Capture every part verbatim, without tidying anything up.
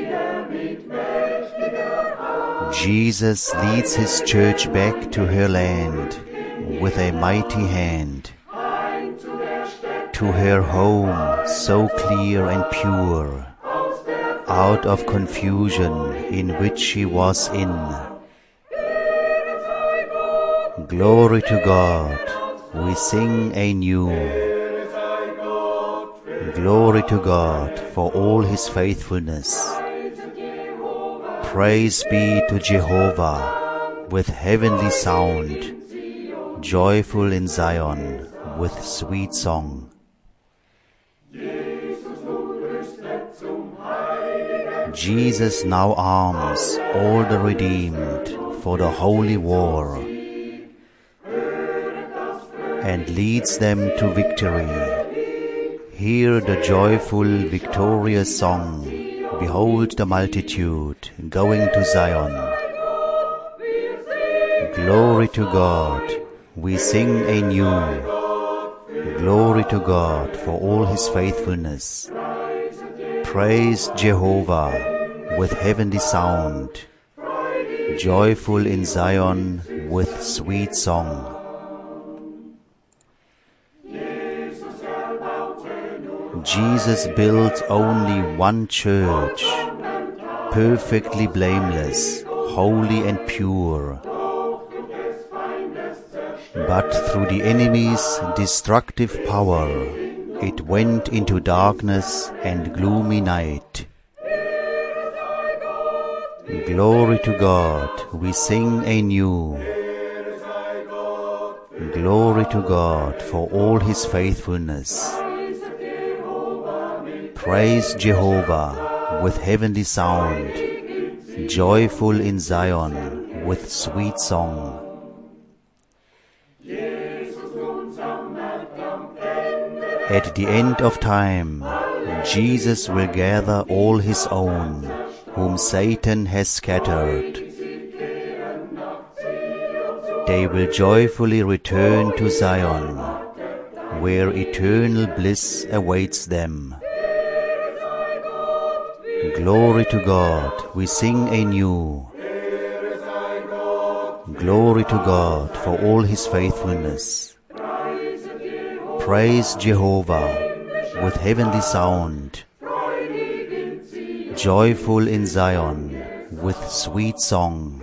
Jesus leads his church back to her land with a mighty hand, to her home so clear and pure, out of confusion in which she was in. Glory to God, we sing anew. Glory to God for all his faithfulness. Praise be to Jehovah with heavenly sound, joyful in Zion with sweet song. Jesus now arms all the redeemed for the holy war, and leads them to victory. Hear the joyful, victorious song. Behold the multitude going to Zion. Glory to God, we sing anew. Glory to God for all his faithfulness. Praise Jehovah with heavenly sound, joyful in Zion with sweet song. Jesus built only one church, perfectly blameless, holy and pure. But through the enemy's destructive power, it went into darkness and gloomy night. Glory to God, we sing anew. Glory to God for all his faithfulness. Praise Jehovah with heavenly sound, joyful in Zion with sweet song. At the end of time, Jesus will gather all his own, whom Satan has scattered. They will joyfully return to Zion, where eternal bliss awaits them. Glory to God, we sing anew. Glory to God for all his faithfulness. Praise Jehovah with heavenly sound, joyful in Zion with sweet song.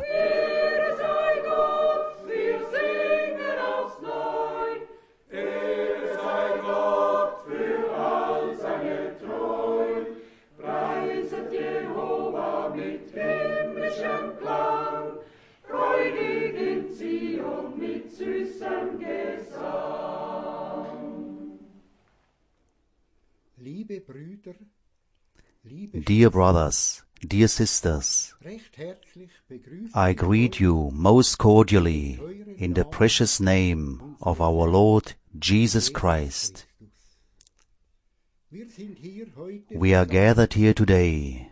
Dear brothers, dear sisters, I greet you most cordially in the precious name of our Lord Jesus Christ. We are gathered here today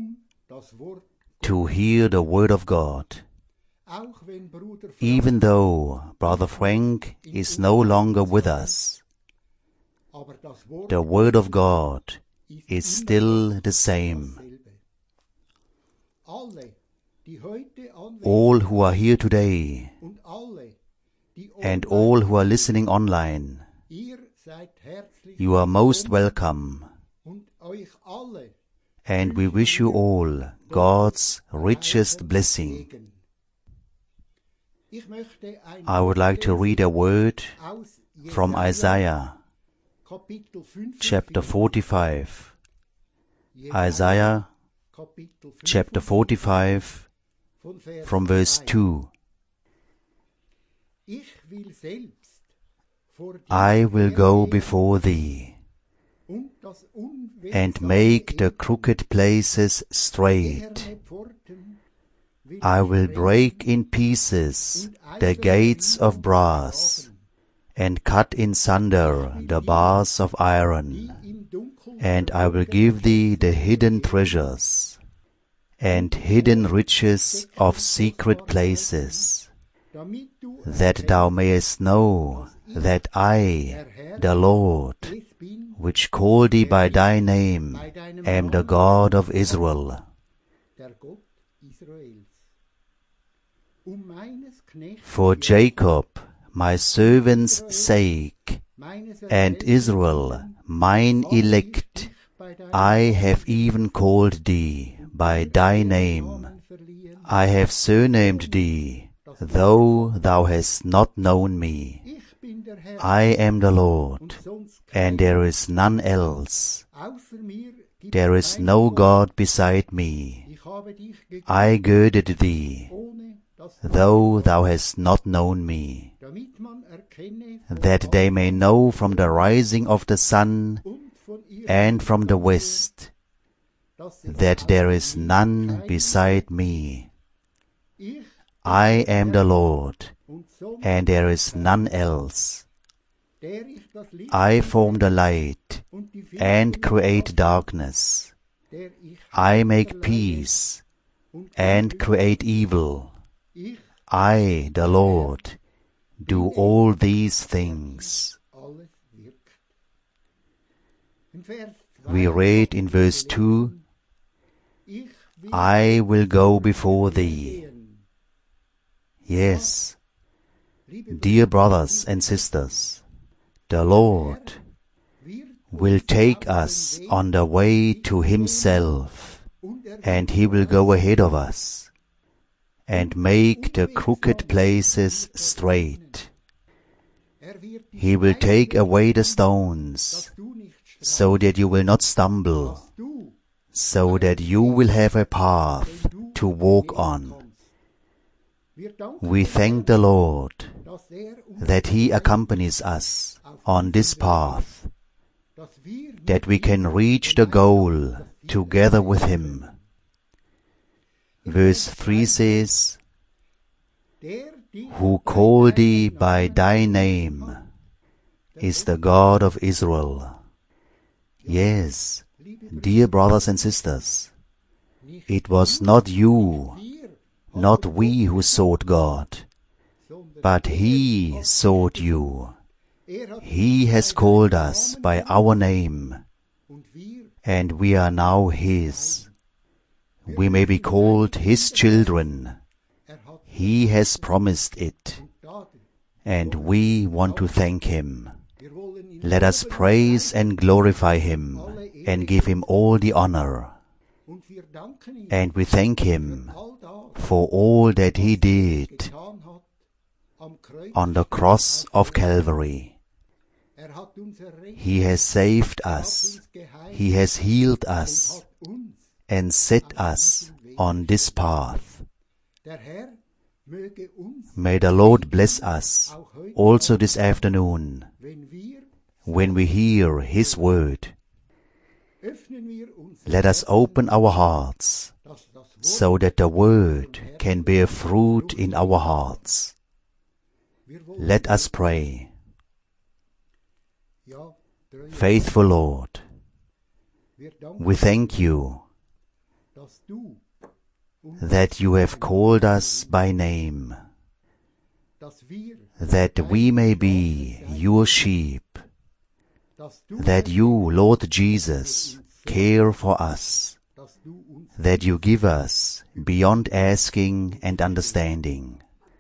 to hear the Word of God. Even though Brother Frank is no longer with us, the Word of God is still the same. All who are here today and all who are listening online, you are most welcome, and we wish you all God's richest blessing. I would like to read a word from Isaiah chapter forty-five. Isaiah chapter forty-five from verse two. I will go before thee and make the crooked places straight. I will break in pieces the gates of brass and cut in sunder the bars of iron. And I will give thee the hidden treasures and hidden riches of secret places, that thou mayest know that I, the Lord, which call thee by thy name, am the God of Israel, For Jacob, my servant's sake, and Israel, mine elect, I have even called thee by thy name. I have surnamed thee, though thou hast not known me. I am the Lord, and there is none else. There is no God beside me. I girded thee, though thou hast not known me, that they may know from the rising of the sun and from the west, that there is none beside me. I am the Lord, and there is none else. I form the light and create darkness. I make peace and create evil. I, the Lord, do all these things. We read in verse two, I will go before thee. Yes, dear brothers and sisters, the Lord will take us on the way to Himself, and He will go ahead of us and make the crooked places straight. He will take away the stones, so that you will not stumble, so that you will have a path to walk on. We thank the Lord that He accompanies us on this path, that we can reach the goal together with Him. Verse three says, Who called thee by thy name is the God of Israel. Yes, dear brothers and sisters, it was not you, not we who sought God, but He sought you. He has called us by our name, and we are now His. We may be called His children. He has promised it, and we want to thank Him. Let us praise and glorify Him and give Him all the honor. And we thank Him for all that He did on the cross of Calvary. He has saved us. He has healed us and set us on this path. May the Lord bless us also this afternoon when we hear His word. Let us open our hearts so that the word can bear fruit in our hearts. Let us pray. Faithful Lord, we thank You that You have called us by name, that we may be Your sheep, that You, Lord Jesus, care for us, that You give us beyond asking and understanding.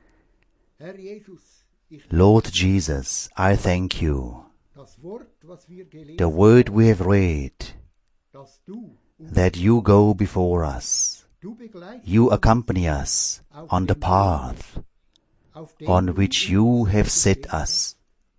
Lord Jesus, I thank You. The word we have read, that You go before us. You accompany us on the path on which You have set us.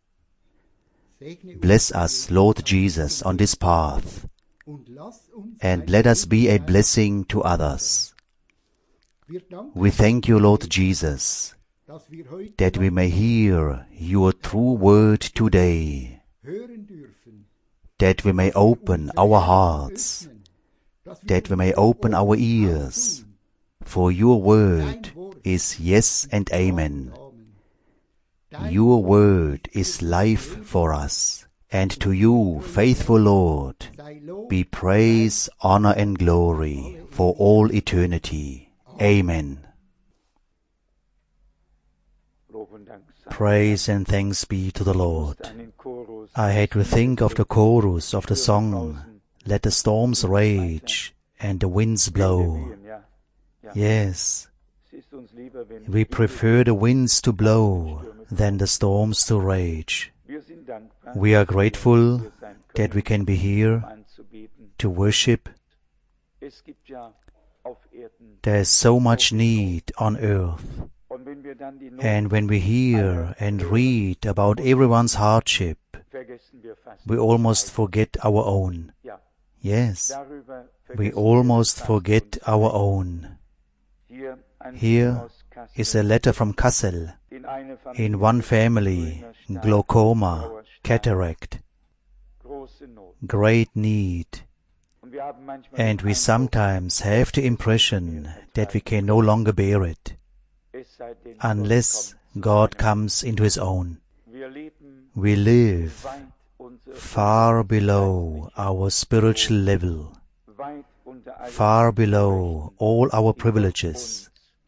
Bless us, Lord Jesus, on this path, and let us be a blessing to others. We thank You, Lord Jesus, that we may hear Your true word today, that we may open our hearts, that we may open our ears, for Your word is yes and amen. Your word is life for us, and to You, faithful Lord, be praise, honor and glory for all eternity. Amen. Praise and thanks be to the Lord. I had to think of the chorus of the song, Let the storms rage and the winds blow, Yes, we prefer the winds to blow than the storms to rage. We are grateful that we can be here to worship. There is so much need on earth. And when we hear and read about everyone's hardship, we almost forget our own. Yes, we almost forget our own. Here is a letter from Kassel. In one family, glaucoma, cataract, great need. And we sometimes have the impression that we can no longer bear it, unless God comes into His own. We live far below our spiritual level, far below all our privileges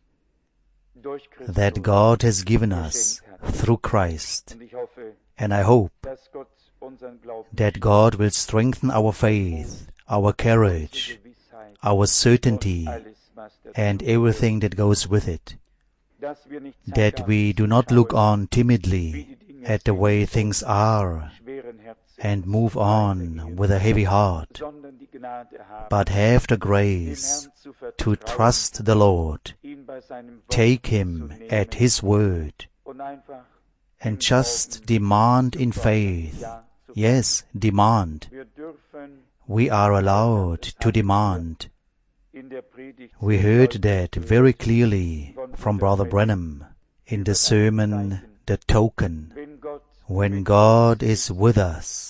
that God has given us through Christ. And I hope that God will strengthen our faith, our courage, our certainty, and everything that goes with it. That we do not look on timidly at the way things are and move on with a heavy heart, but have the grace to trust the Lord, take Him at His word, and just demand in faith. Yes, demand. We are allowed to demand. We heard that very clearly from Brother Branham in the sermon, The Token, when God is with us,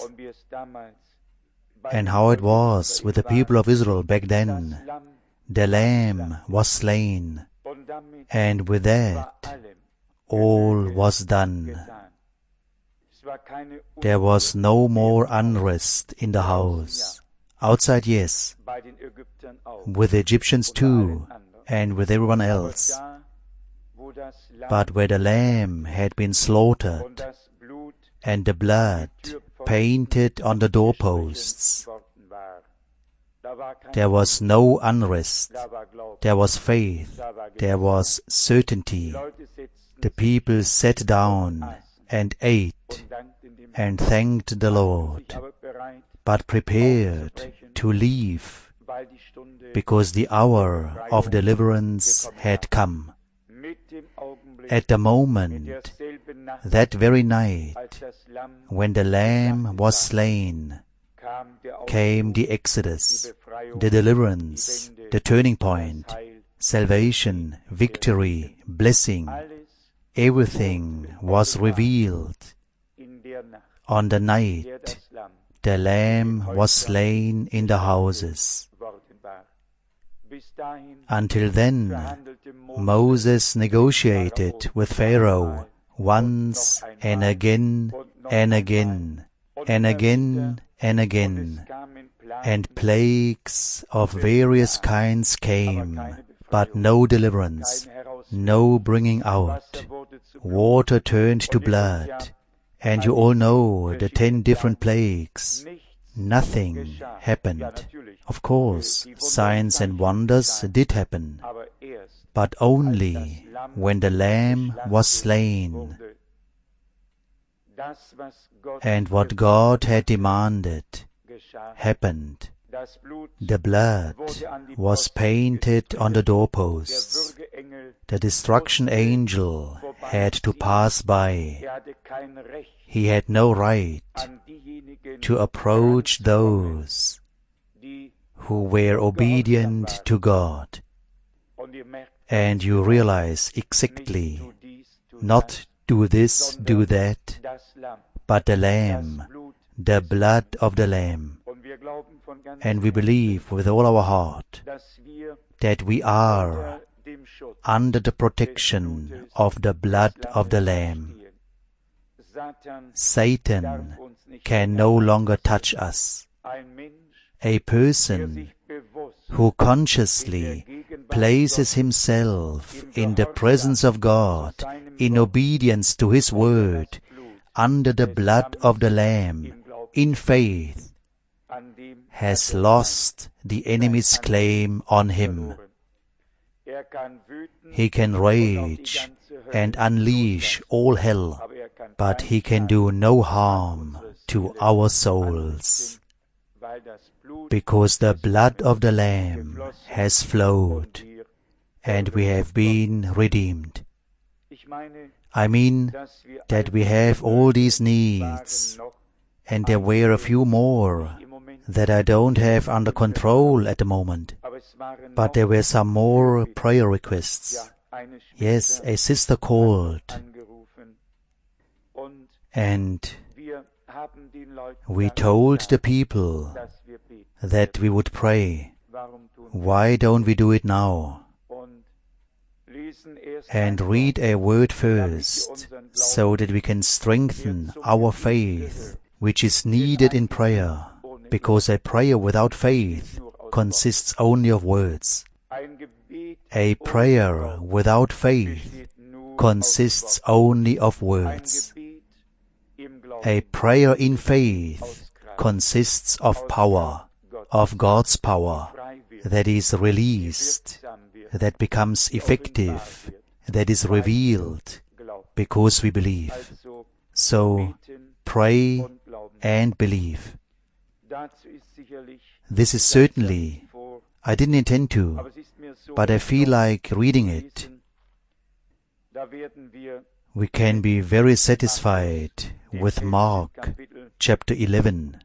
and how it was with the people of Israel back then. The Lamb was slain, and with that, all was done. There was no more unrest in the house. Outside, yes, with the Egyptians too, and with everyone else. But where the Lamb had been slaughtered, and the blood painted on the doorposts, there was no unrest, there was faith, there was certainty. The people sat down and ate and thanked the Lord, but prepared to leave, because the hour of deliverance had come. At the moment, that very night, when the Lamb was slain, came the Exodus, the deliverance, the turning point, salvation, victory, blessing. Everything was revealed. On the night, the Lamb was slain in the houses. Until then, Moses negotiated with Pharaoh once and again and again and again and again, and plagues of various kinds came, but no deliverance, no bringing out. Water turned to blood, and you all know the ten different plagues. Nothing happened. Of course, signs and wonders did happen, but only when the Lamb was slain. And what God had demanded happened. The blood was painted on the doorposts. The destruction angel had to pass by. He had no right to approach those who were obedient to God. And you realize exactly, not do this, do that, but the Lamb, the blood of the Lamb. And we believe with all our heart that we are under the protection of the blood of the Lamb. Satan can no longer touch us. A person who consciously places himself in the presence of God, in obedience to His word, under the blood of the Lamb, in faith, has lost the enemy's claim on him. He can rage and unleash all hell, but he can do no harm to our souls, because the blood of the Lamb has flowed, and we have been redeemed. I mean that we have all these needs, and there were a few more that I don't have under control at the moment. But there were some more prayer requests. Yes, a sister called, and we told the people that we would pray. Why don't we do it now? And read a word first, so that we can strengthen our faith, which is needed in prayer, because a prayer without faith consists only of words. A prayer without faith consists only of words. A prayer in faith consists of power, of God's power, that is released, that becomes effective, that is revealed, because we believe. So, pray and believe. This is certainly, I didn't intend to, but I feel like reading it. We can be very satisfied with Mark chapter eleven.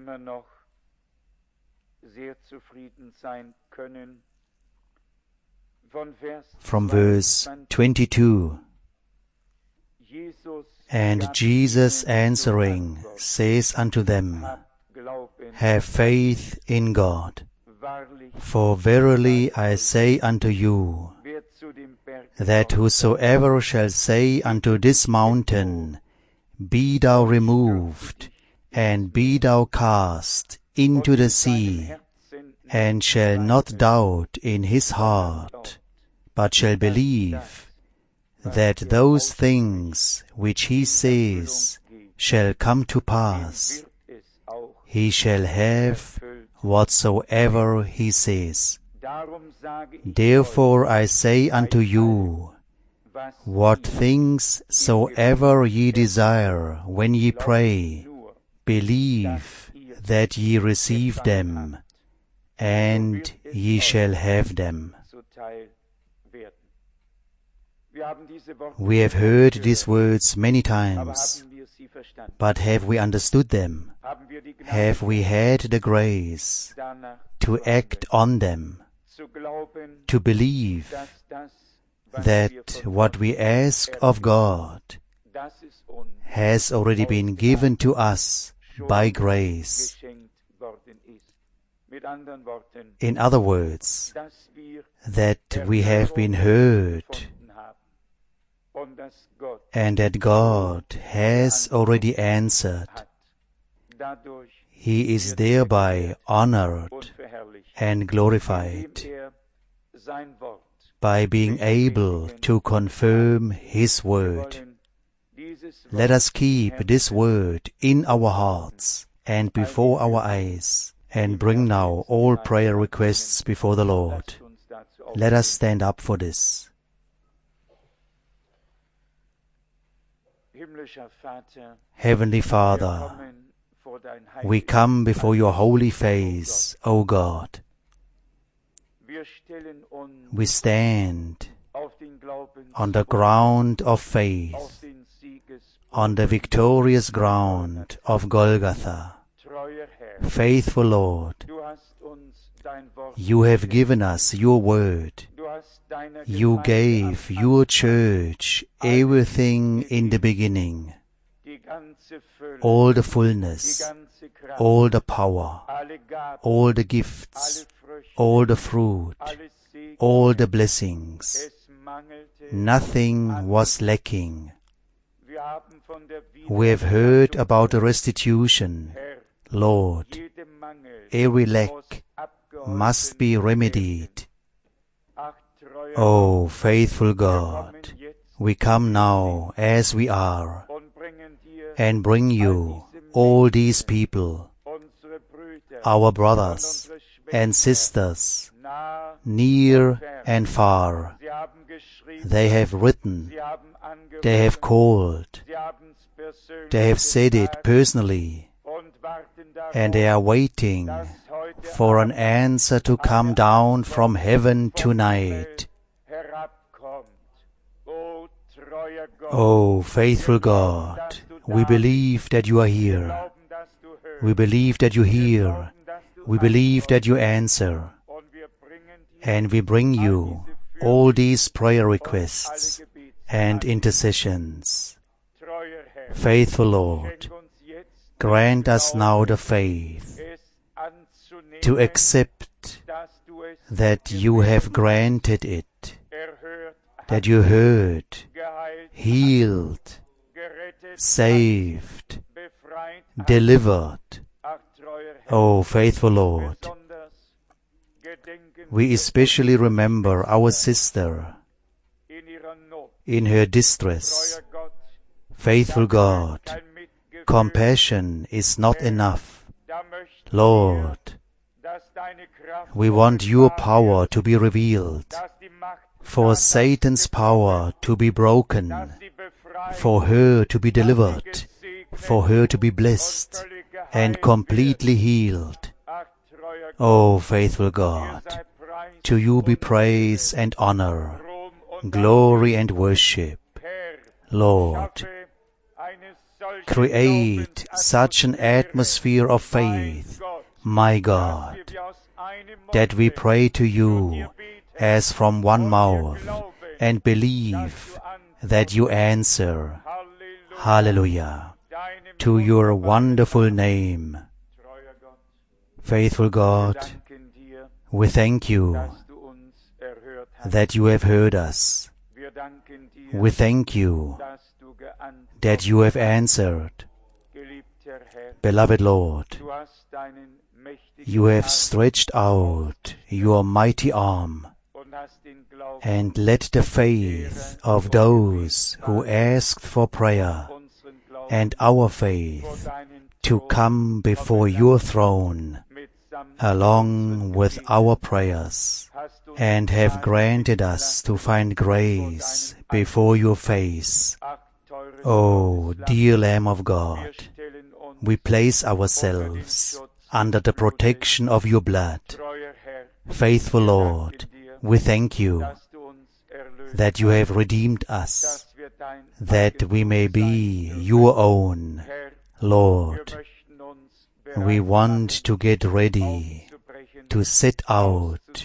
From verse twenty-two. And Jesus answering says unto them, Have faith in God. For verily I say unto you, that whosoever shall say unto this mountain, Be thou removed, and be thou cast into the sea, and shall not doubt in his heart, but shall believe that those things which he says shall come to pass, he shall have whatsoever he says. Therefore I say unto you, what things soever ye desire when ye pray, believe that ye receive them, and ye shall have them. We have heard these words many times, but have we understood them? Have we had the grace to act on them, to believe that what we ask of God has already been given to us by grace? In other words, that we have been heard, and that God has already answered. He is thereby honored and glorified by being able to confirm His word. Let us keep this word in our hearts and before our eyes, and bring now all prayer requests before the Lord. Let us stand up for this. Heavenly Father, we come before your holy face, O God. We stand on the ground of faith, on the victorious ground of Golgotha. Faithful Lord, you have given us your word. You gave your church everything in the beginning, all the fullness, all the power, all the gifts, all the fruit, all the blessings. Nothing was lacking. We have heard about the restitution. Lord, every lack must be remedied. O faithful God, we come now as we are, and bring you all these people, our brothers and sisters, near and far. They have written, they have called, they have said it personally, and they are waiting for an answer to come down from heaven tonight. Oh, faithful God, we believe that you are here. We believe that you hear. We believe that you answer. And we bring you all these prayer requests and intercessions. Faithful Lord, grant us now the faith to accept that you have granted it, that you heard, healed, saved, delivered. Oh, faithful Lord, we especially remember our sister in her distress. Faithful God, compassion is not enough. Lord, we want your power to be revealed, for Satan's power to be broken, for her to be delivered, for her to be blessed and completely healed. Oh, faithful God, to you be praise and honor, glory and worship. Lord, create such an atmosphere of faith, my God, that we pray to you as from one mouth and believe that you answer. Hallelujah. To your wonderful name. Faithful God, we thank you that you have heard us. We thank you that you have answered. Beloved Lord, you have stretched out your mighty arm and let the faith of those who asked for prayer and our faith to come before your throne along with our prayers, and have granted us to find grace before your face. O dear Lamb of God, we place ourselves under the protection of your blood. Faithful Lord, we thank you that you have redeemed us, that we may be your own. Lord, we want to get ready to set out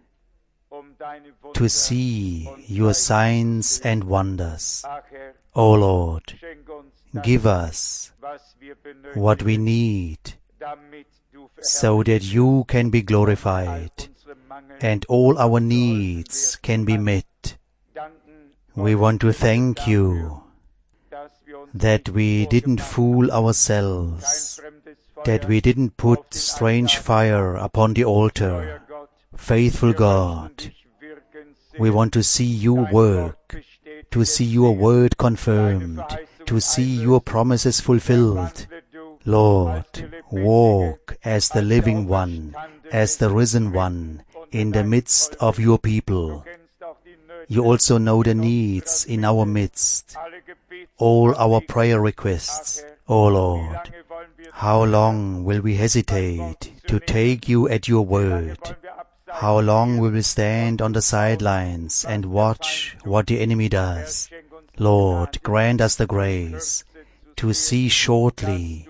to see your signs and wonders. O Lord, give us what we need so that you can be glorified and all our needs can be met. We want to thank you that we didn't fool ourselves, that we didn't put strange fire upon the altar. Faithful God, we want to see you work, to see your word confirmed, to see your promises fulfilled. Lord, walk as the living one, as the risen one, in the midst of your people. You also know the needs in our midst, all our prayer requests. O Lord, how long will we hesitate to take you at your word? How long will we stand on the sidelines and watch what the enemy does? Lord, grant us the grace to see shortly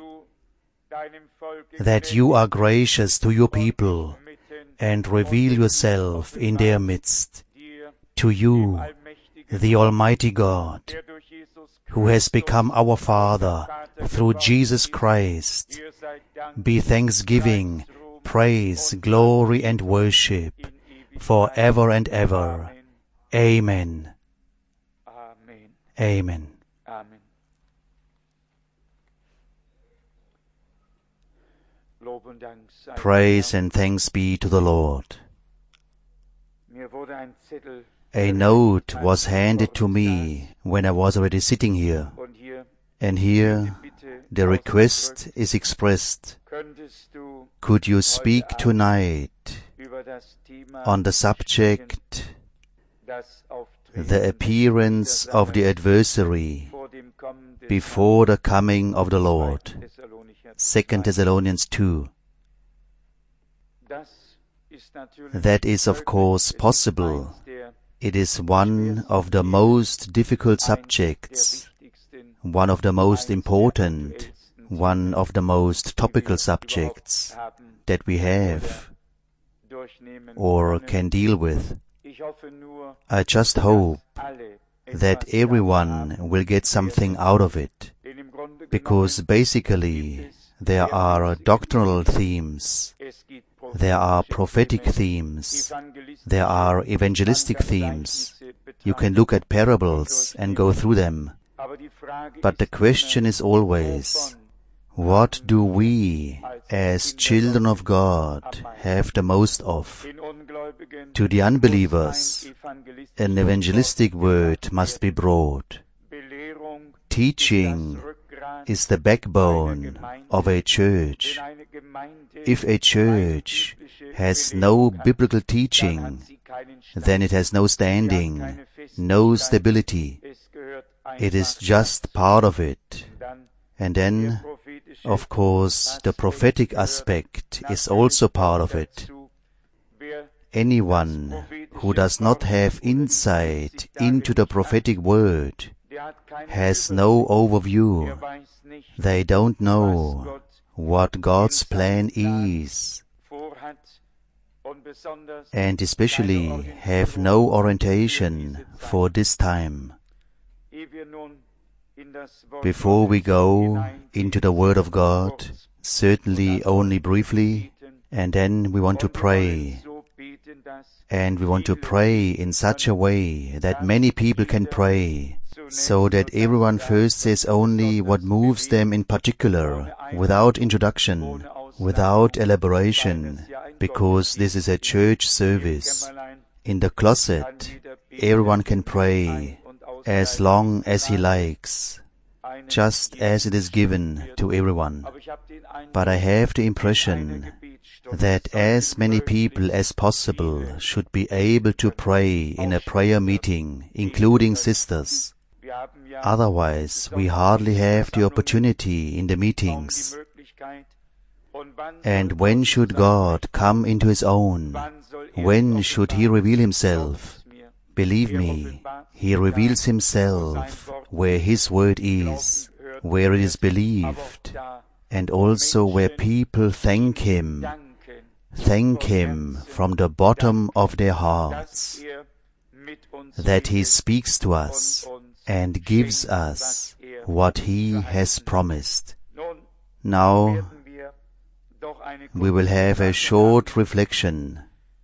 that you are gracious to your people and reveal yourself in their midst. To you, the Almighty God, who has become our Father through Jesus Christ, be thanksgiving, praise, glory, and worship forever and ever. Amen. Amen. Praise and thanks be to the Lord. A note was handed to me when I was already sitting here, and here the request is expressed. Could you speak tonight on the subject the appearance of the adversary before the coming of the Lord. Second Thessalonians two. That is, of course, possible. It is one of the most difficult subjects, one of the most important, one of the most topical subjects that we have or can deal with. I just hope that everyone will get something out of it, because basically there are doctrinal themes, there are prophetic themes, there are evangelistic themes. You can look at parables and go through them. But the question is always, what do we, as children of God, have the most of? To the unbelievers, an evangelistic word must be brought. Teaching is the backbone of a church. If a church has no biblical teaching, then it has no standing, no stability. It is just part of it. And then, of course, the prophetic aspect is also part of it. Anyone who does not have insight into the prophetic word has no overview. They don't know what God's plan is, and especially have no orientation for this time. Before we go into the Word of God, certainly only briefly, and then we want to pray. And we want to pray in such a way that many people can pray, so that everyone first says only what moves them in particular, without introduction, without elaboration, because this is a church service. In the closet, everyone can pray as long as he likes, just as it is given to everyone. But I have the impression that as many people as possible should be able to pray in a prayer meeting, including sisters. Otherwise, we hardly have the opportunity in the meetings. And when should God come into His own? When should He reveal Himself? Believe me, He reveals Himself where His word is, where it is believed, and also where people thank Him, thank Him from the bottom of their hearts, that He speaks to us and gives us what He has promised. Now, we will have a short reflection.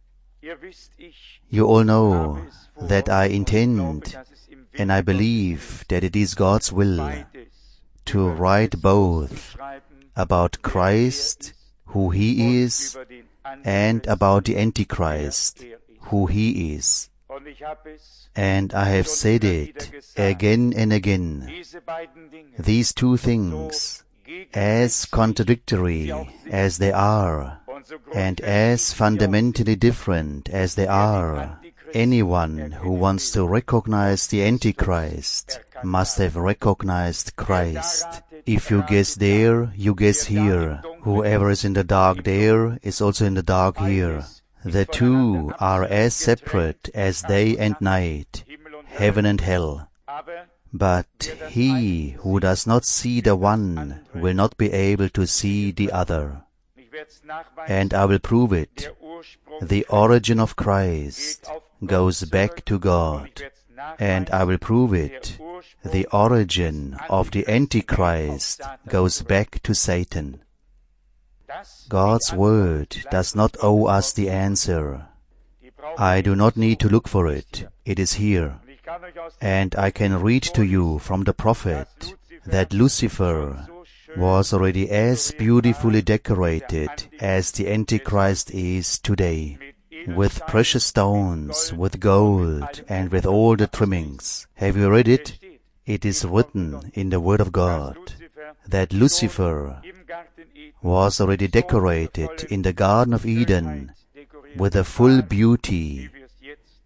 You all know that I intend, and I believe that it is God's will, to write both about Christ, who He is, and about the Antichrist, who he is. And I have said it again and again. These two things, as contradictory as they are, and as fundamentally different as they are, anyone who wants to recognize the Antichrist must have recognized Christ. If you guess there, you guess here. Whoever is in the dark there is also in the dark here. The two are as separate as day and night, heaven and hell. But he who does not see the one will not be able to see the other. And I will prove it. The origin of Christ goes back to God. And I will prove it. The origin of the Antichrist goes back to Satan. God's word does not owe us the answer. I do not need to look for it. It is here. And I can read to you from the prophet that Lucifer was already as beautifully decorated as the Antichrist is today, with precious stones, with gold, and with all the trimmings. Have you read it? It is written in the Word of God that Lucifer was already decorated in the Garden of Eden with a full beauty,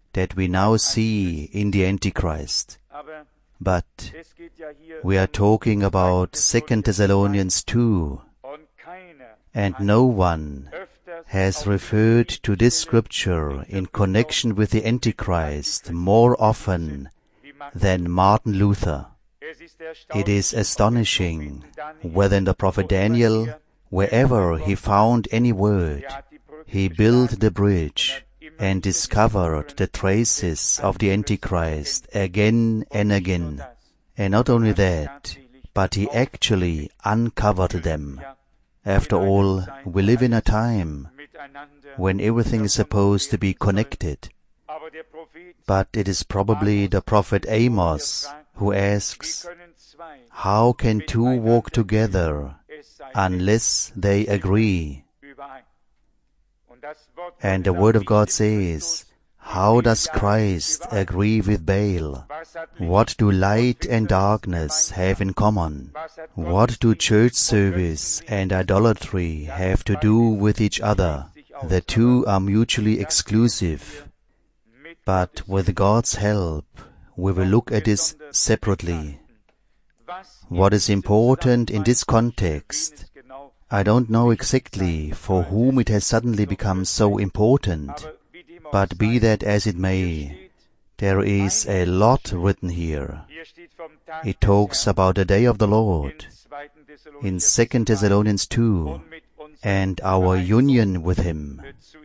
that we now see in the Antichrist. But we are talking about Second Thessalonians two, and no one has referred to this scripture in connection with the Antichrist more often than Martin Luther. It is astonishing whether in the prophet Daniel, wherever he found any word, he built the bridge and discovered the traces of the Antichrist again and again. And not only that, but he actually uncovered them. After all, we live in a time when everything is supposed to be connected. But it is probably the prophet Amos who asks, how can two walk together unless they agree? And the Word of God says, how does Christ agree with Baal? What do light and darkness have in common? What do church service and idolatry have to do with each other? The two are mutually exclusive. But with God's help, we will look at this separately. What is important in this context, I don't know exactly for whom it has suddenly become so important, but be that as it may, there is a lot written here. It talks about the day of the Lord in Second Thessalonians two and our union with Him.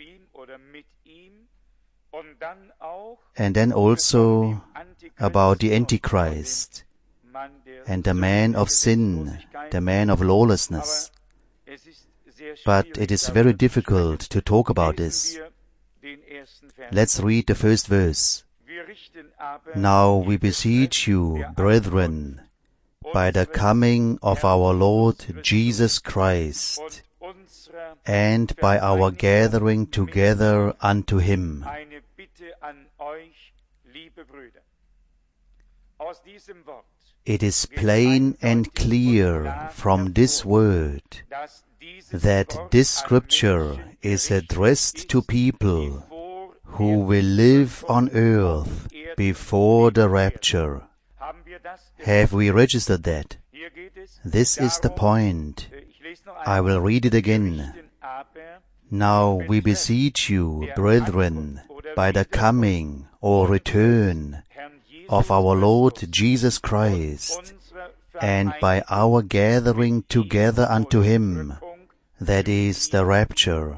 And then also about the Antichrist and the man of sin, the man of lawlessness. But it is very difficult to talk about this. Let's read the first verse. Now we beseech you, brethren, by the coming of our Lord Jesus Christ, and by our gathering together unto Him. It is plain and clear from this word that this scripture is addressed to people who will live on earth before the rapture. Have we registered that? This is the point. I will read it again. Now we beseech you, brethren, by the coming or return of our Lord Jesus Christ, and by our gathering together unto Him, that is the rapture.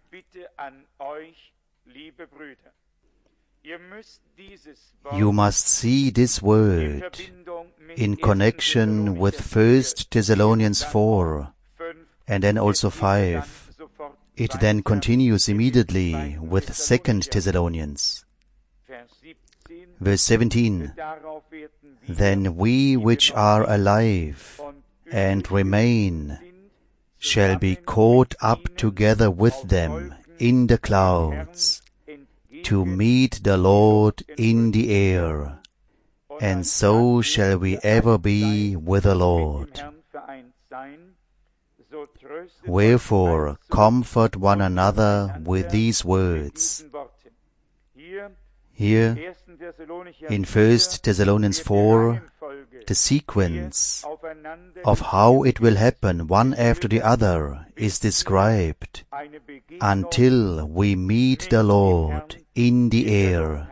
You must see this word in connection with First Thessalonians four, and then also five. It then continues immediately with Second Thessalonians. Verse seventeen, then we which are alive and remain shall be caught up together with them in the clouds to meet the Lord in the air, and so shall we ever be with the Lord. Wherefore comfort one another with these words. Here, in First Thessalonians four, the sequence of how it will happen one after the other is described until we meet the Lord in the air.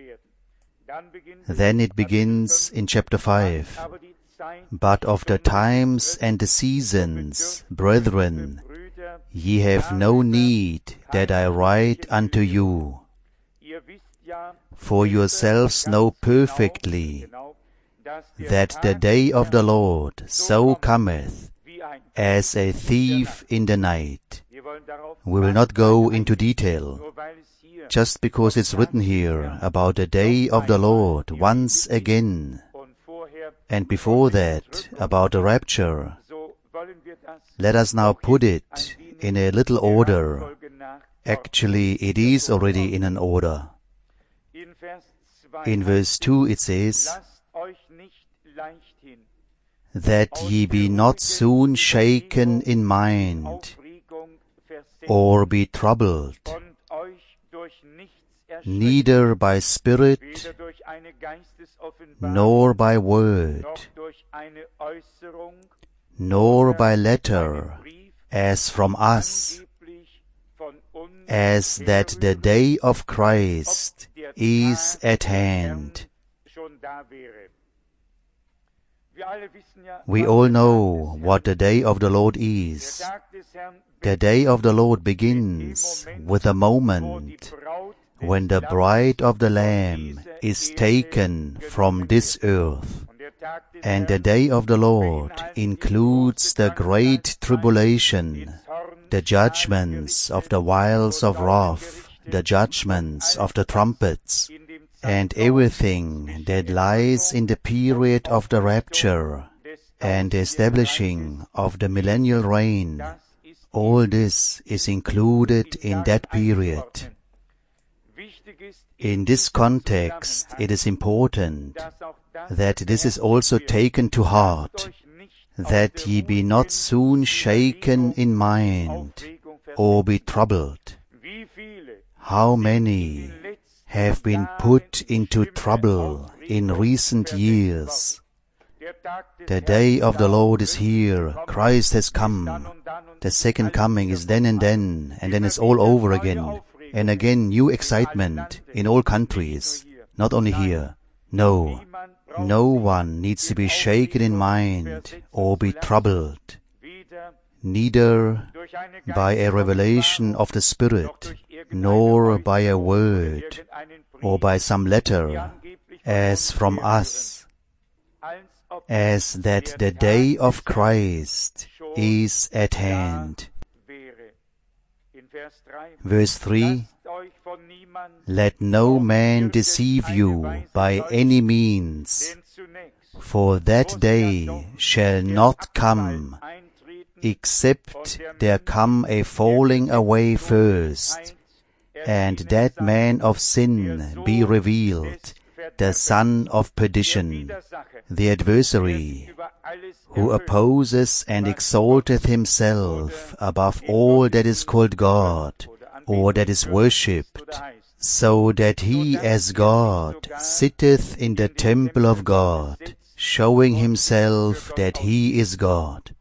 Then it begins in chapter five. But of the times and the seasons, brethren, ye have no need that I write unto you. For yourselves know perfectly that the day of the Lord so cometh as a thief in the night. We will not go into detail, just because it's written here about the day of the Lord once again, and before that about the rapture. Let us now put it in a little order. Actually, it is already in an order. In verse two it says, that ye be not soon shaken in mind, or be troubled, neither by spirit, nor by word, nor by letter, as from us, as that the day of Christ is at hand. We all know what the day of the Lord is. The day of the Lord begins with a moment when the bride of the Lamb is taken from this earth. And the day of the Lord includes the great tribulation, the judgments of the vials of wrath, the judgments of the trumpets, and everything that lies in the period of the rapture and establishing of the millennial reign. All this is included in that period. In this context, it is important that this is also taken to heart, that ye be not soon shaken in mind, or be troubled. How many have been put into trouble in recent years? The day of the Lord is here. Christ has come. The second coming is then and then, and then it's all over again. And again, new excitement in all countries, not only here. No, no one needs to be shaken in mind or be troubled, neither by a revelation of the Spirit, nor by a word, or by some letter, as from us, as that the day of Christ is at hand. Verse three, let no man deceive you by any means, for that day shall not come, except there come a falling away first, and that man of sin be revealed, the son of perdition, the adversary, who opposes and exalteth himself above all that is called God, or that is worshipped, so that he as God sitteth in the temple of God, showing himself that he is God.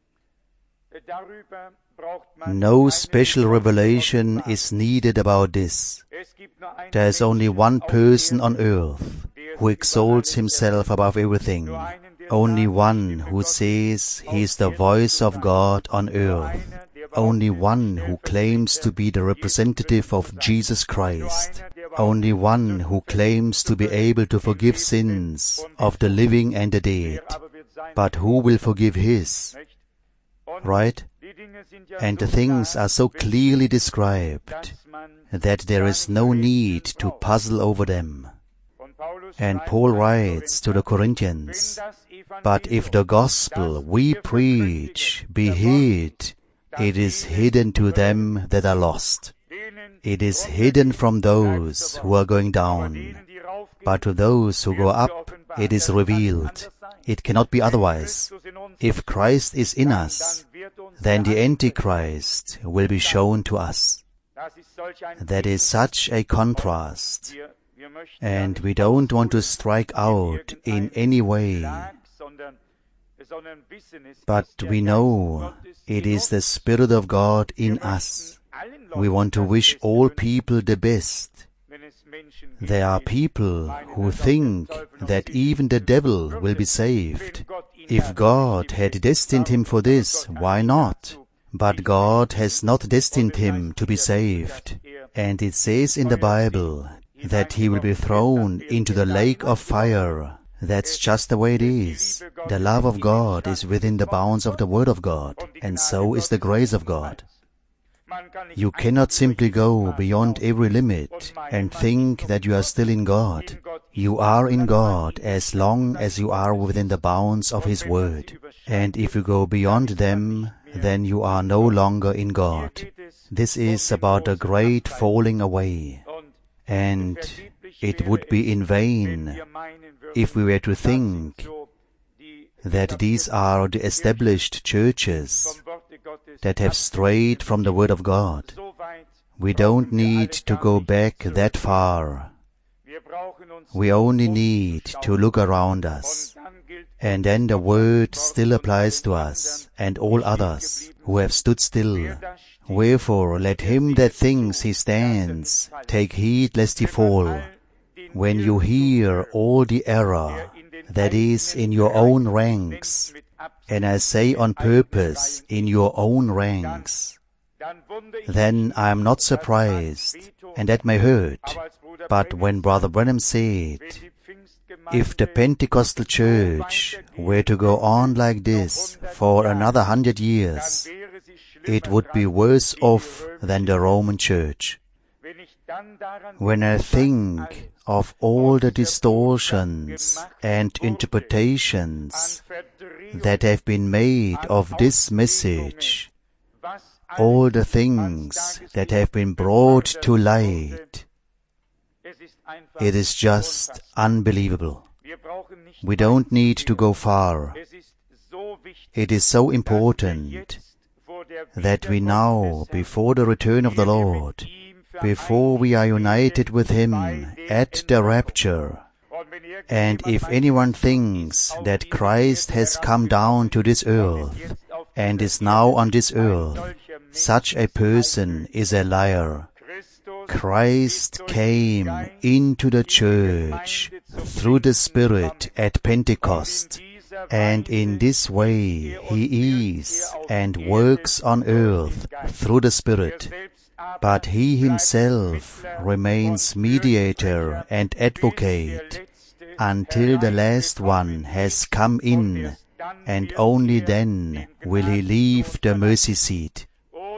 No special revelation is needed about this. There is only one person on earth who exalts himself above everything, only one who says he is the voice of God on earth, only one who claims to be the representative of Jesus Christ, only one who claims to be able to forgive sins of the living and the dead. But who will forgive his? Right? And the things are so clearly described that there is no need to puzzle over them. And Paul writes to the Corinthians, but if the gospel we preach be hid, it is hidden to them that are lost. It is hidden from those who are going down, but to those who go up it is revealed. It cannot be otherwise. If Christ is in us, then the Antichrist will be shown to us. That is such a contrast, and we don't want to strike out in any way, but we know it is the Spirit of God in us. We want to wish all people the best. There are people who think that even the devil will be saved. If God had destined him for this, why not? But God has not destined him to be saved. And it says in the Bible that he will be thrown into the lake of fire. That's just the way it is. The love of God is within the bounds of the Word of God, and so is the grace of God. You cannot simply go beyond every limit and think that you are still in God. You are in God as long as you are within the bounds of His Word. And if you go beyond them, then you are no longer in God. This is about a great falling away. And it would be in vain if we were to think that these are the established churches that have strayed from the Word of God. We don't need to go back that far. We only need to look around us. And then the word still applies to us and all others who have stood still. Wherefore let him that thinks he stands take heed lest he fall. When you hear all the error that is in your own ranks, and I say on purpose in your own ranks, then I am not surprised, and that may hurt. But when Brother Branham said, if the Pentecostal church were to go on like this for another hundred years, it would be worse off than the Roman Church. When I think of all the distortions and interpretations that have been made of this message, all the things that have been brought to light, it is just unbelievable. We don't need to go far. It is so important that we now, before the return of the Lord, before we are united with Him at the rapture, and if anyone thinks that Christ has come down to this earth and is now on this earth, such a person is a liar. Christ came into the church through the Spirit at Pentecost, and in this way He is and works on earth through the Spirit. But He Himself remains mediator and advocate until the last one has come in, and only then will He leave the mercy seat.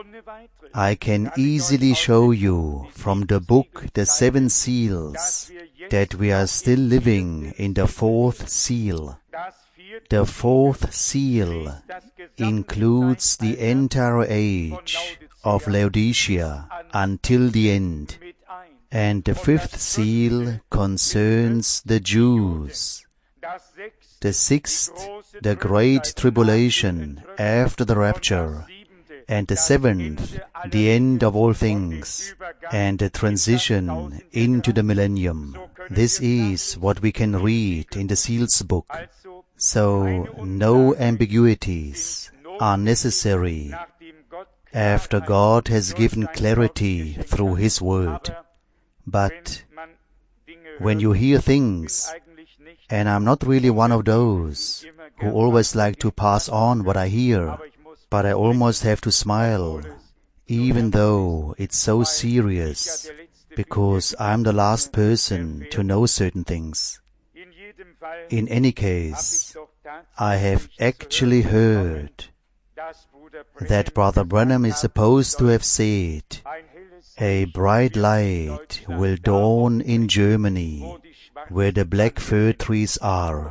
I can easily show you from the book The Seven Seals that we are still living in the fourth seal. The fourth seal includes the entire age of Laodicea until the end, and the fifth seal concerns the Jews. The sixth, the great tribulation after the rapture, and the seventh, the end of all things, and the transition into the millennium. This is what we can read in the Seals book. So no ambiguities are necessary after God has given clarity through His Word. But when you hear things, and I'm not really one of those who always like to pass on what I hear, but I almost have to smile, even though it's so serious, because I'm the last person to know certain things. In any case, I have actually heard that Brother Branham is supposed to have said, a bright light will dawn in Germany, where the black fir trees are.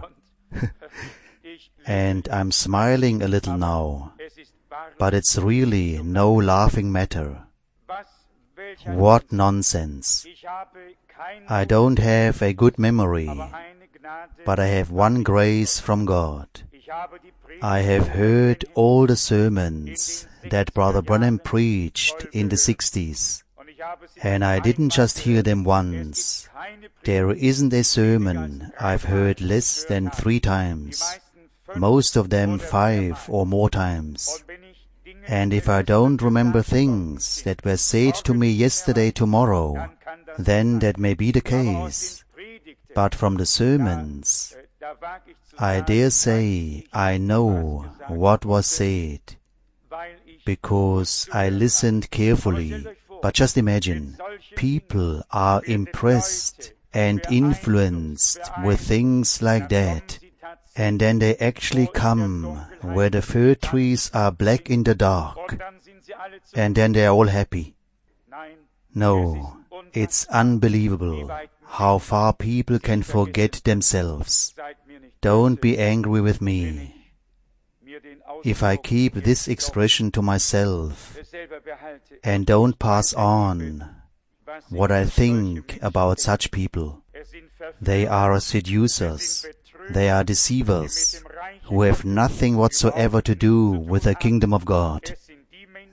And I'm smiling a little now, but it's really no laughing matter. What nonsense. I don't have a good memory, but I have one grace from God. I have heard all the sermons that Brother Branham preached in the sixties, and I didn't just hear them once. There isn't a sermon I've heard less than three times, most of them five or more times. And if I don't remember things that were said to me yesterday tomorrow, then that may be the case. But from the sermons, I dare say I know what was said, because I listened carefully. But just imagine, people are impressed and influenced with things like that, and then they actually come where the fir trees are black in the dark, and then they are all happy. No, it's unbelievable how far people can forget themselves. Don't be angry with me if I keep this expression to myself and don't pass on what I think about such people. They are seducers, they are deceivers, who have nothing whatsoever to do with the kingdom of God.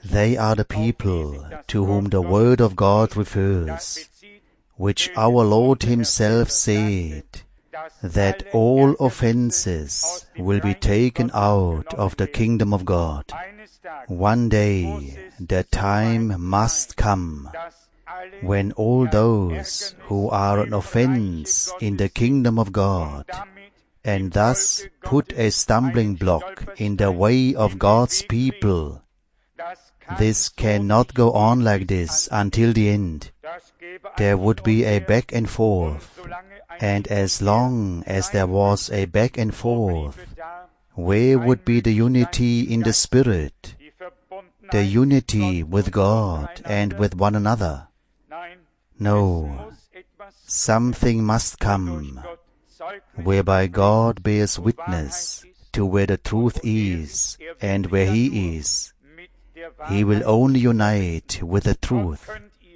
They are the people to whom the word of God refers, which our Lord himself said, that all offenses will be taken out of the kingdom of God. One day the time must come when all those who are an offense in the kingdom of God, and thus put a stumbling block in the way of God's people, this cannot go on like this until the end. There would be a back and forth, and as long as there was a back and forth, where would be the unity in the Spirit, the unity with God and with one another? No, something must come, whereby God bears witness to where the truth is and where He is. He will only unite with the truth.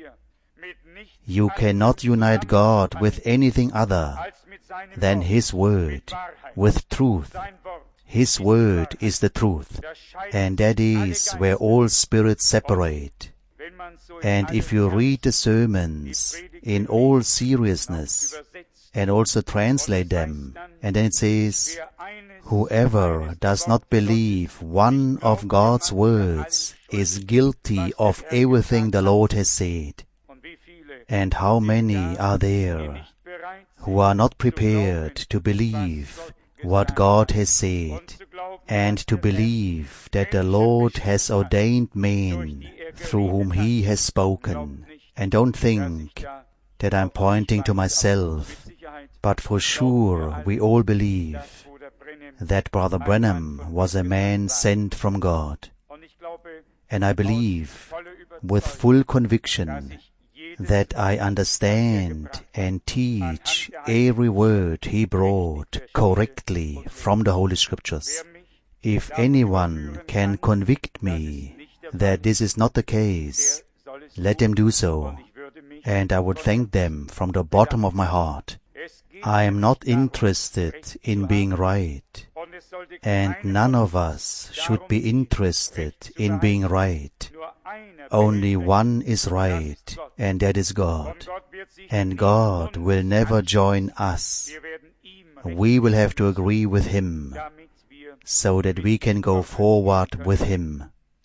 You cannot unite God with anything other than His Word, with truth. His Word is the truth, and that is where all spirits separate. And if you read the sermons in all seriousness, and also translate them, and then it says, whoever does not believe one of God's words is guilty of everything the Lord has said. And how many are there who are not prepared to believe what God has said, and to believe that the Lord has ordained men through whom He has spoken? And don't think that I'm pointing to myself, but for sure we all believe that Brother Branham was a man sent from God. And I believe with full conviction that I understand and teach every word he brought correctly from the Holy Scriptures. If anyone can convict me that this is not the case, let them do so, and I would thank them from the bottom of my heart. I am not interested in being right, and none of us should be interested in being right. Only one is right, and that is God. And God will never join us. We will have to agree with Him, so that we can go forward with Him.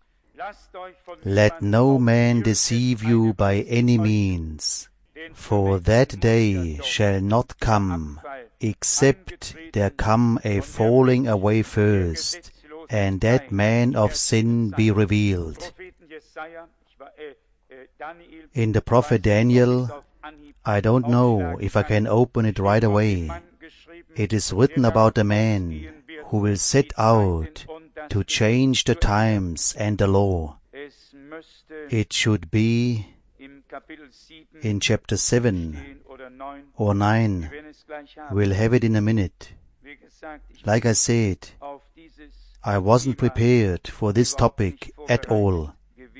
Let no man deceive you by any means, for that day shall not come, except there come a falling away first, and that man of sin be revealed. In the prophet Daniel, I don't know if I can open it right away. It is written about a man who will set out to change the times and the law. It should be in chapter seven or nine. We'll have it in a minute. Like I said, I wasn't prepared for this topic at all.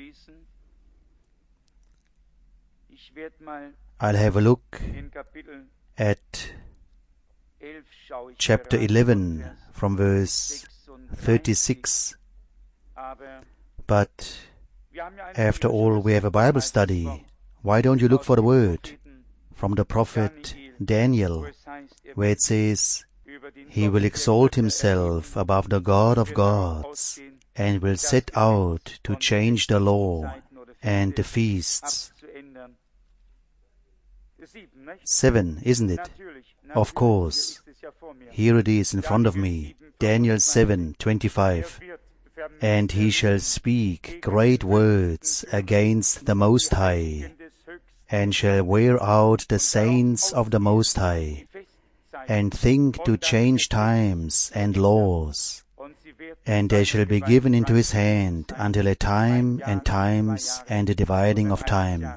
I'll have a look at chapter eleven from verse thirty-six. But after all, we have a Bible study. Why don't you look for the word from the prophet Daniel, where it says, He will exalt Himself above the God of gods, and will set out to change the law and the feasts. Seven, isn't it? Of course. Here it is in front of me, Daniel seven twenty-five. And he shall speak great words against the Most High, and shall wear out the saints of the Most High, and think to change times and laws. And they shall be given into his hand until a time and times and a dividing of time.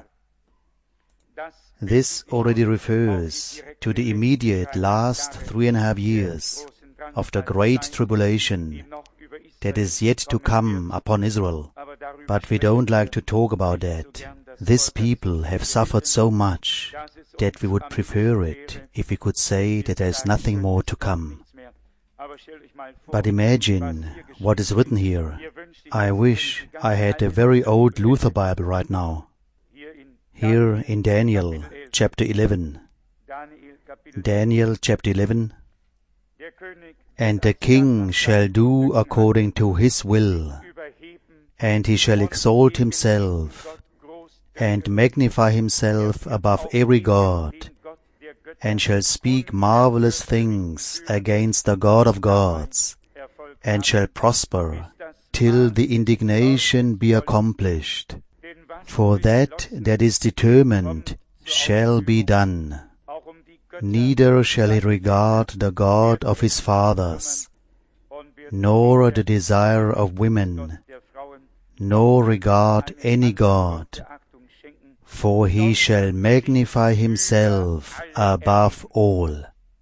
This already refers to the immediate last three and a half years of the great tribulation that is yet to come upon Israel. But we don't like to talk about that. This people have suffered so much that we would prefer it if we could say that there is nothing more to come. But imagine what is written here. I wish I had a very old Luther Bible right now. Here in Daniel chapter eleven. Daniel chapter eleven. And the king shall do according to his will, and he shall exalt himself, and magnify himself above every god, and shall speak marvelous things against the God of gods, and shall prosper, till the indignation be accomplished. For that that is determined shall be done. Neither shall he regard the God of his fathers, nor the desire of women, nor regard any god, for he shall magnify himself above all.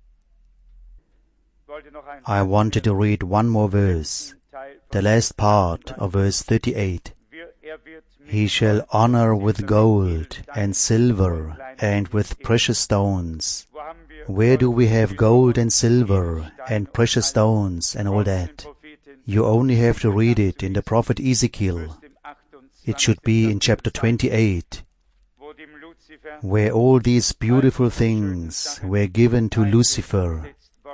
I wanted to read one more verse, the last part of verse thirty-eight. He shall honor with gold and silver and with precious stones. Where do we have gold and silver and precious stones and all that? You only have to read it in the prophet Ezekiel. It should be in chapter twenty-eight, where all these beautiful things were given to Lucifer.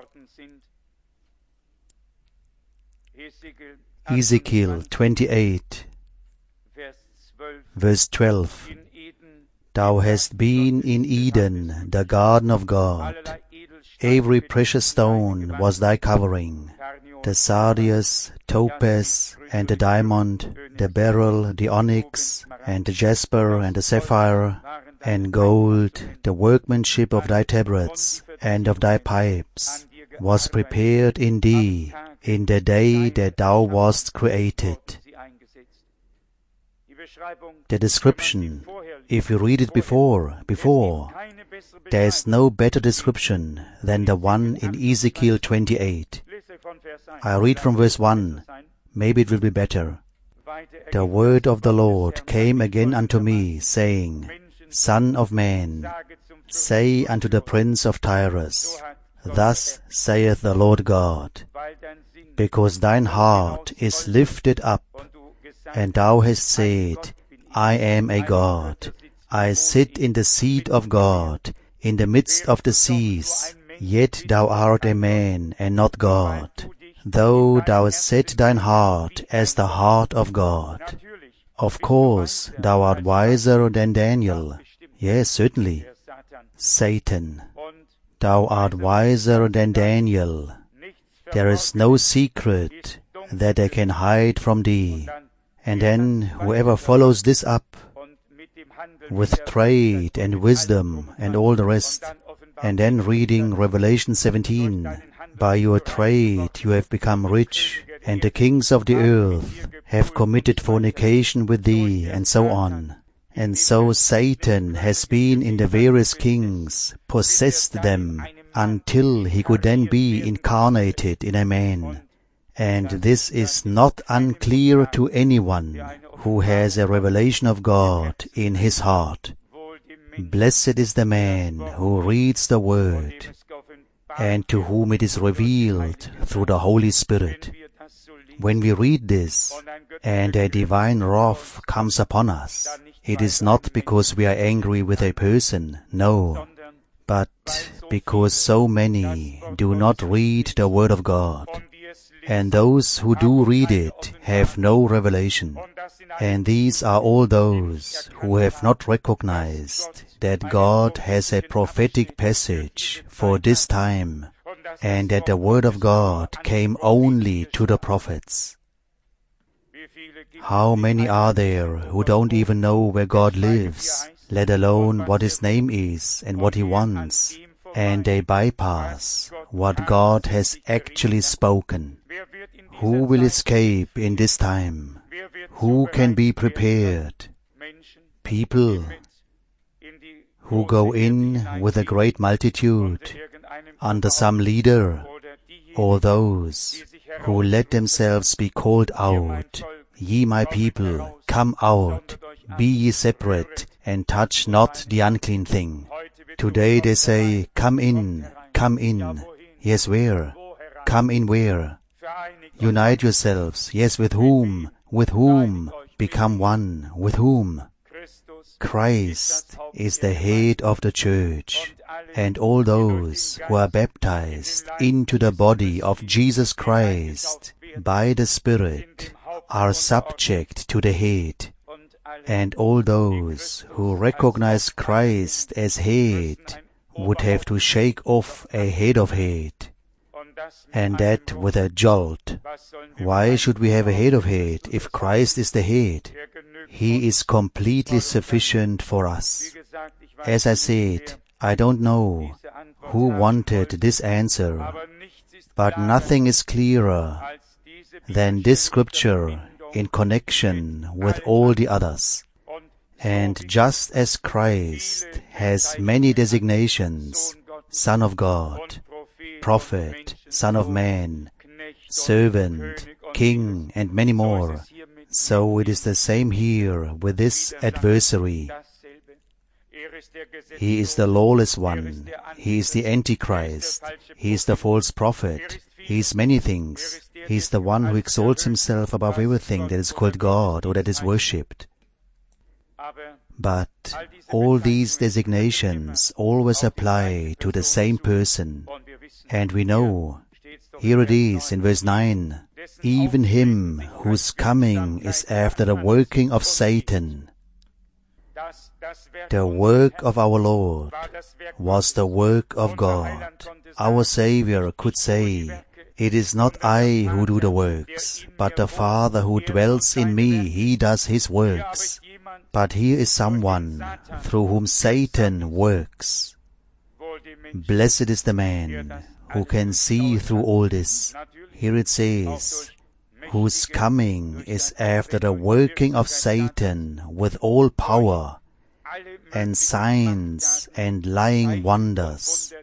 Ezekiel twenty-eight, verse twelve. Thou hast been in Eden, the garden of God. Every precious stone was thy covering, the sardius, topaz, and the diamond, the beryl, the onyx, and the jasper, and the sapphire, and gold, the workmanship of thy tabrets, and of thy pipes, was prepared in thee in the day that thou wast created. The description, if you read it before, before, there is no better description than the one in Ezekiel twenty-eight. I read from verse one, maybe it will be better. The word of the Lord came again unto me, saying, Son of man, say unto the prince of Tyrus, Thus saith the Lord God, because thine heart is lifted up, and thou hast said, I am a God, I sit in the seat of God, in the midst of the seas, yet thou art a man, and not God, though thou set thine heart as the heart of God. Of course, thou art wiser than Daniel. Yes, certainly. Satan, thou art wiser than Daniel. There is no secret that they can hide from thee. And then whoever follows this up with trade and wisdom and all the rest, and then reading Revelation seventeen, by your trade you have become rich, and the kings of the earth have committed fornication with thee, and so on. And so Satan has been in the various kings, possessed them, until he could then be incarnated in a man. And this is not unclear to anyone who has a revelation of God in his heart. Blessed is the man who reads the Word, and to whom it is revealed through the Holy Spirit. When we read this, and a divine wrath comes upon us, it is not because we are angry with a person, no, but because so many do not read the Word of God. And those who do read it have no revelation. And these are all those who have not recognized that God has a prophetic passage for this time, and that the Word of God came only to the prophets. How many are there who don't even know where God lives, let alone what His name is and what He wants, and they bypass what God has actually spoken? Who will escape in this time? Who can be prepared? People who go in with a great multitude under some leader, or those who let themselves be called out, Ye my people, come out, be ye separate, and touch not the unclean thing. Today they say, Come in, come in. Yes, where? Come in where? Unite yourselves. Yes, with whom? With whom? Become one. With whom? Christ is the head of the church, and all those who are baptized into the body of Jesus Christ by the Spirit are subject to the head, and all those who recognize Christ as head would have to shake off a head of head, and that with a jolt. Why should we have a head of head if Christ is the head? He is completely sufficient for us. As I said, I don't know who wanted this answer, but nothing is clearer than this scripture in connection with all the others. And just as Christ has many designations, Son of God, Prophet, Son of Man, Servant, King, and many more, so it is the same here with this adversary. He is the lawless one. He is the Antichrist. He is the false prophet. He is many things. He is the one who exalts himself above everything that is called God or that is worshipped. But all these designations always apply to the same person. And we know, here it is in verse nine, even him whose coming is after the working of Satan. The work of our Lord was the work of God. Our Savior could say, it is not I who do the works, but the Father who dwells in me, He does His works. But here is someone through whom Satan works. Blessed is the man who can see through all this. Here it says, whose coming is after the working of Satan with all power and signs and lying wonders.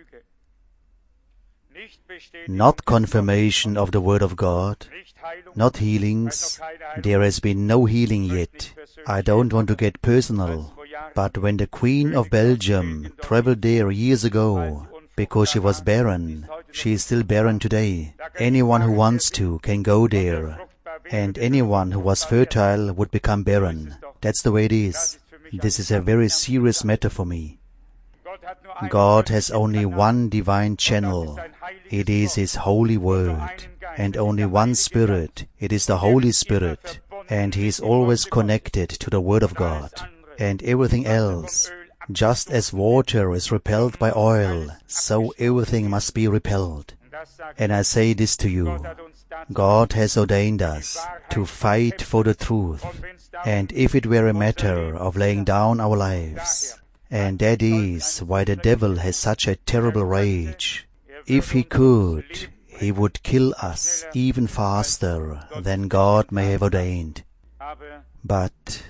Not confirmation of the Word of God, not healings. There has been no healing yet. I don't want to get personal, but when the Queen of Belgium traveled there years ago, because she was barren, she is still barren today. Anyone who wants to can go there, and anyone who was fertile would become barren. That's the way it is. This is a very serious matter for me. God has only one divine channel. It is His holy word, and only one Spirit. It is the Holy Spirit, and He is always connected to the Word of God. And everything else, just as water is repelled by oil, so everything must be repelled. And I say this to you, God has ordained us to fight for the truth, and if it were a matter of laying down our lives, and that is why the devil has such a terrible rage, if he could, he would kill us even faster than God may have ordained. But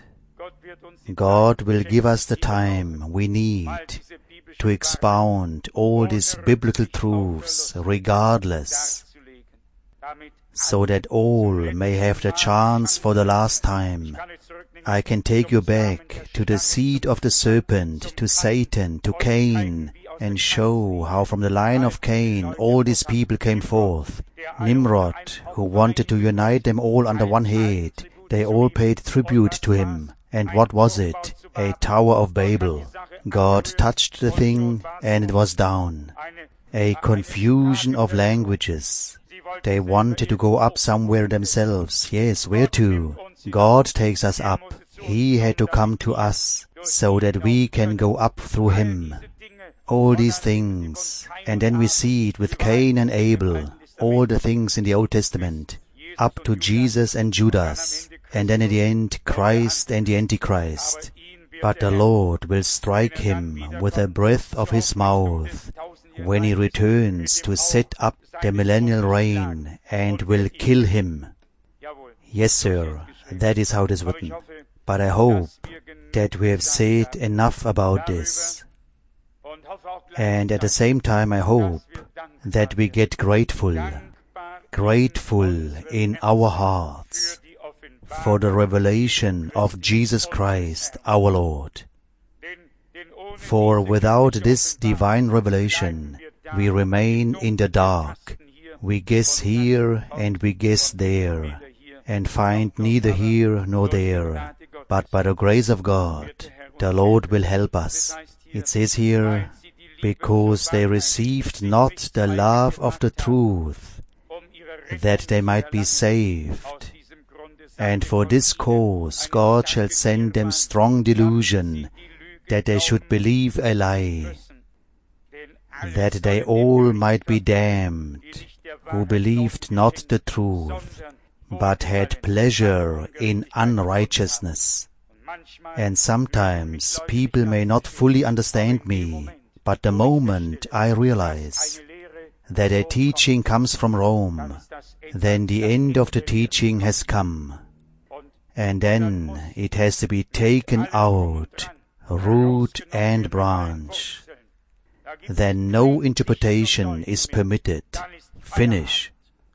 God will give us the time we need to expound all these biblical truths regardless, so that all may have the chance for the last time. I can take you back to the seed of the serpent, to Satan, to Cain, and show how from the line of Cain all these people came forth. Nimrod, who wanted to unite them all under one head, they all paid tribute to him. And what was it? A Tower of Babel. God touched the thing, and it was down. A confusion of languages. They wanted to go up somewhere themselves. Yes, where to? God takes us up. He had to come to us, so that we can go up through Him. All these things. And then we see it with Cain and Abel. All the things in the Old Testament. Up to Jesus and Judas. And then at the end, Christ and the Antichrist. But the Lord will strike him with the breath of His mouth when He returns to set up the millennial reign, and will kill him. Yes, sir, that is how it is written. But I hope that we have said enough about this. And at the same time I hope that we get grateful, grateful in our hearts for the revelation of Jesus Christ our Lord. For without this divine revelation, we remain in the dark. We guess here and we guess there, and find neither here nor there. But by the grace of God, the Lord will help us. It says here, because they received not the love of the truth, that they might be saved. And for this cause God shall send them strong delusion, that they should believe a lie, that they all might be damned, who believed not the truth, but had pleasure in unrighteousness. And sometimes people may not fully understand me, but the moment I realize that a teaching comes from Rome, then the end of the teaching has come. And then it has to be taken out, root and branch. Then no interpretation is permitted. Finish.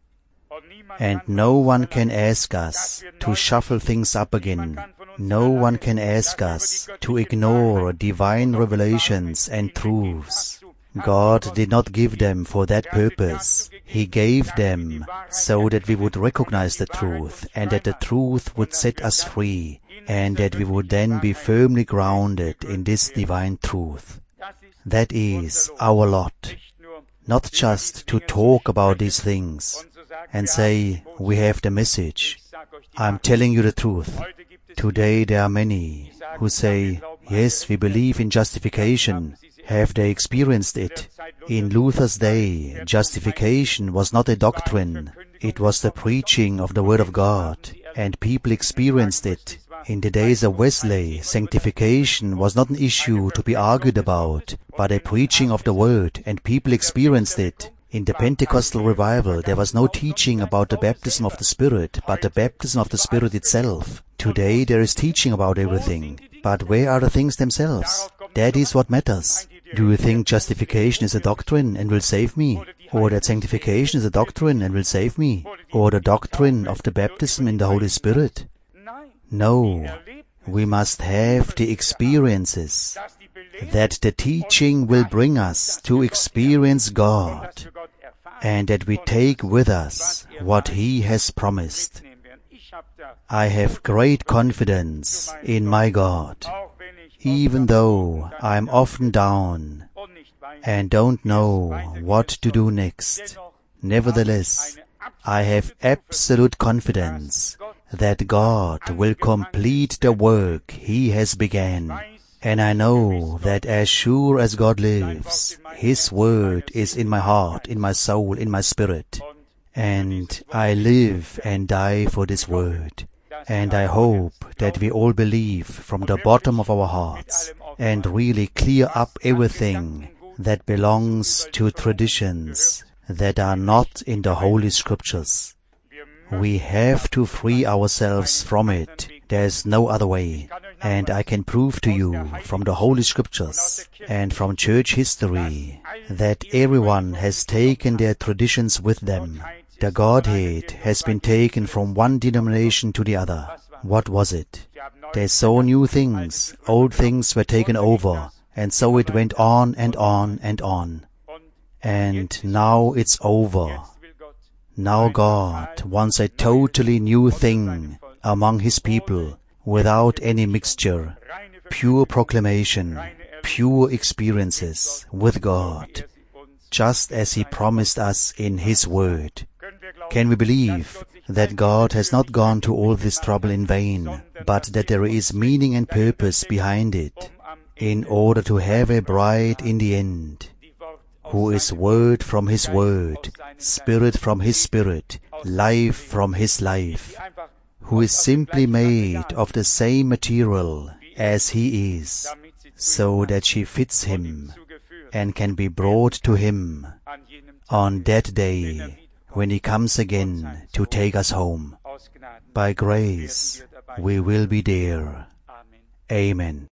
And no one can ask us to shuffle things up again. No one can ask us to ignore divine revelations and truths. God did not give them for that purpose. He gave them so that we would recognize the truth, and that the truth would set us free, and that we would then be firmly grounded in this divine truth. That is our lot. Not just to talk about these things and say, we have the message. I'm telling you the truth. Today there are many who say, yes, we believe in justification. Have they experienced it? In Luther's day, justification was not a doctrine. It was the preaching of the Word of God, and people experienced it. In the days of Wesley, sanctification was not an issue to be argued about, but a preaching of the Word, and people experienced it. In the Pentecostal revival, there was no teaching about the baptism of the Spirit, but the baptism of the Spirit itself. Today there is teaching about everything, but where are the things themselves? That is what matters. Do you think justification is a doctrine and will save me? Or that sanctification is a doctrine and will save me? Or the doctrine of the baptism in the Holy Spirit? No, we must have the experiences, that the teaching will bring us to experience God, and that we take with us what He has promised. I have great confidence in my God, even though I am often down and don't know what to do next. Nevertheless, I have absolute confidence that God will complete the work He has begun. And I know that as sure as God lives, His word is in my heart, in my soul, in my spirit. And I live and die for this word. And I hope that we all believe from the bottom of our hearts and really clear up everything that belongs to traditions that are not in the Holy Scriptures. We have to free ourselves from it. There is no other way. And I can prove to you from the Holy Scriptures and from church history that everyone has taken their traditions with them. The Godhead has been taken from one denomination to the other. What was it? They saw new things, old things were taken over, and so it went on and on and on. And now it's over. Now God wants a totally new thing among His people, without any mixture, pure proclamation, pure experiences with God, just as He promised us in His Word. Can we believe that God has not gone to all this trouble in vain, but that there is meaning and purpose behind it, in order to have a bride in the end, who is Word from His Word, Spirit from His Spirit, life from His life, who is simply made of the same material as He is, so that she fits Him and can be brought to Him on that day when He comes again to take us home. By grace we will be there. Amen.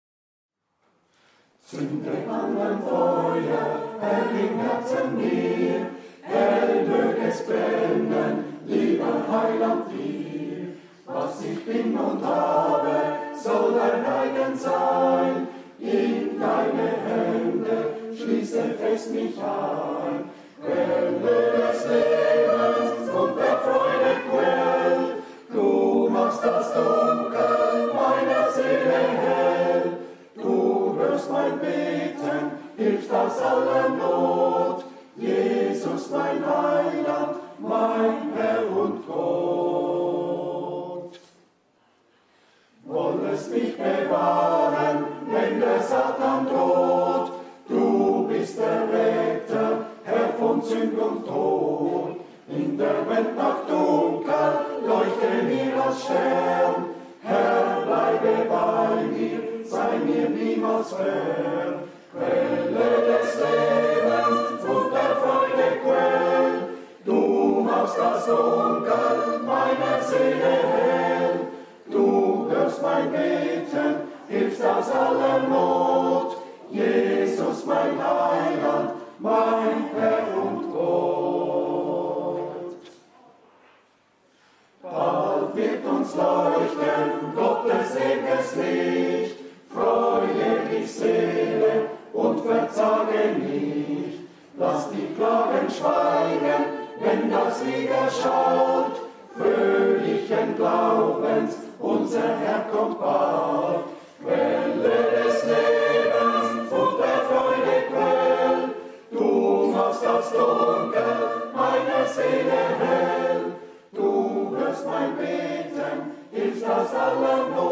Zünde an ein Feuer, Herr, im Herzen mir, hell mög es brennen, lieber Heiland dir. Was ich bin und habe, soll dein eigen sein. In deine Hände schließe fest mich ein. Quelle des Lebens und der Freude Quell. Du machst das Dunkel meiner Seele hell. Du hörst mein Beten, hilfst aus aller Not. Jesus, mein Heiland, mein Herr und Gott. Wollest mich bewahren, wenn der Satan droht. Du bist der Retter, Herr von Sünd und Tod. In der Welt nach dunkel, leuchte mir als Stern. Herr, bleibe bei mir, sei mir niemals fern. Quelle des Lebens und der Freude Quell. Du machst das Dunkel meiner Seele hell. Du hörst mein Beten, hilfst aus aller Not. Jesus, mein Heiland, mein Herr und Gott. Bald wird uns leuchten Gottes ewiges Licht. Freue dich, Seele, und verzage nicht. Lass die Klagen schweigen, wenn das Lied erschaut. Fröhlichen Glaubens, unser Herr kommt bald. Quelle des Lebens und der Freude Quell. Du machst das Dunkel meiner Seele hell. Du hörst mein Beten, hilfst aus aller Not.